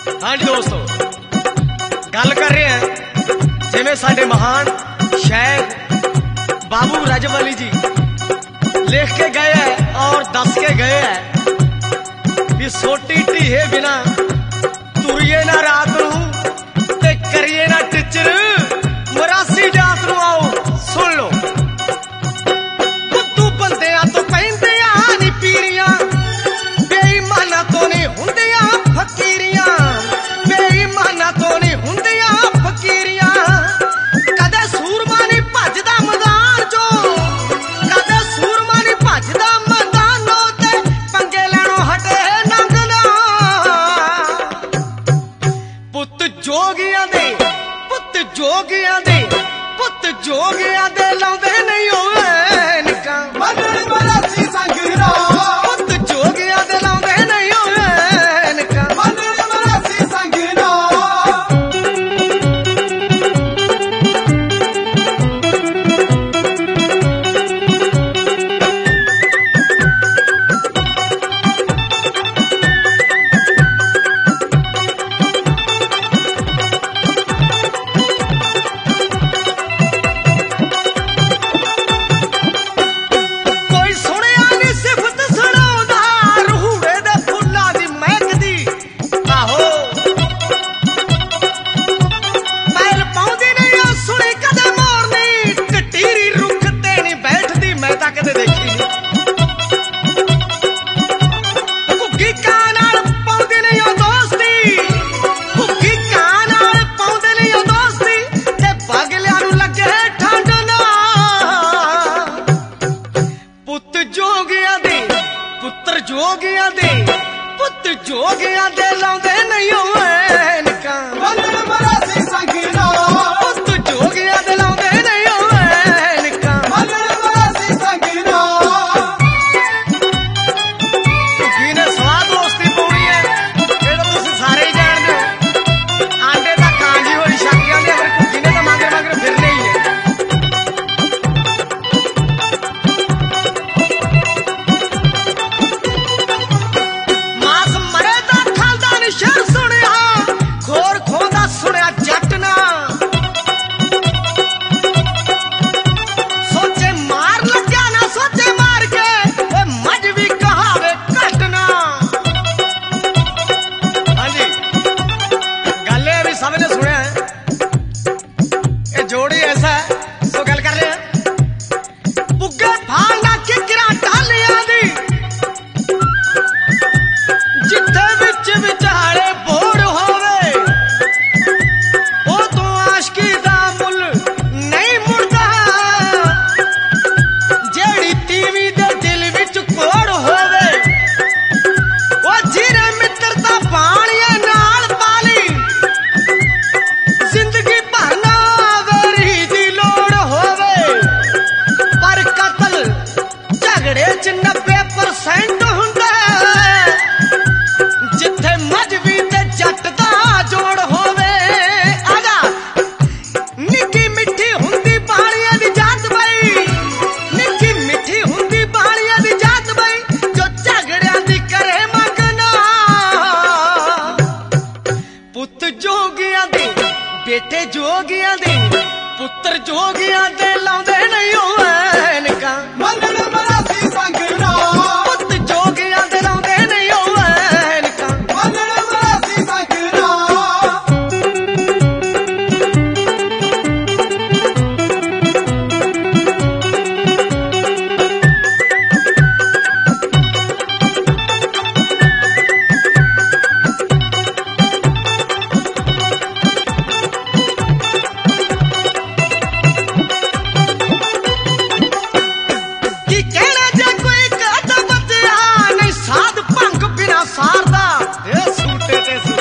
हाँ जी दोस्तों, गल कर रहे हैं जिवें साडे महान शायर बाबू रजमली जी लिख के गए हैं और दस के गए हैं भी सोटी ढीहे बिना तुरिए ना रात नूं ते करिए ना टिचर मरासी जात नूं आओ सुन लो। बुद्धू बंदियां तो पैंदियां नी पीरियां, बेईमाना तो नहीं हुंदियां फकीरियां, बेईमाना तो नहीं हुंदियां फकीरियां। कदे सूरमा नहीं भजदा मैदान चो, कदे सूरमा नहीं भजदा मैदानों ते पंगे लैणों हटे नंगदा। पुत जोगियां दे पुत जोगियां दे पुत जोगियां दे लाउंदे नहीं होवे निकां मरासी संगरा। पुत जोगियां दे लाउंदे नहीं होवे निकां मरासी संगरा। जोगियां दे पुत जोगियां दे लाउंदे नहीं होवे निकां मरासी संगरा। पुत जोगियां दे लाउंदे नहीं होवे निकां मरासी संगरा। घुग्गी ने स्वाद दोस्ती पाउणी है ये तो तुसीं सारे ही जाणदे हो। आंडे दा कांजी होई शाकियां दे पर घुग्गी ने तां मगर मगर फिरने ही है। जोड़ी ऐसा है तो गल कर रहे हैं बुग्गे फालना किकरा ढालियां दी जिथे विच विचाले बोड़ होवे ओ तो आशकी दा मुल नहीं मुड़दा। जेड़ी तीवी दे दिल विच कोड़ होवे ओ जीरे मित्रता पानिया नाल पाली जिंदगी भरना झगड़े च 90% हुंदा जिथे मजबी ते जट दा जोड़ होवे। आजा निक्की मिठी हुंदी बालियां दी जात बई, निक्की मिठी हुंदी बालियां दी जात बई जो झगड़ियां दी करे मंगना। पुत जोगियां दे बेटे जोगियां दे पुत्र जोगियां दे लाउंदे नहीं होवे निकां मरासी संगरा। पुत जोगियां दे लाउंदे नहीं होवे निकां मरासी संगरा। सारदा ये सूटे ते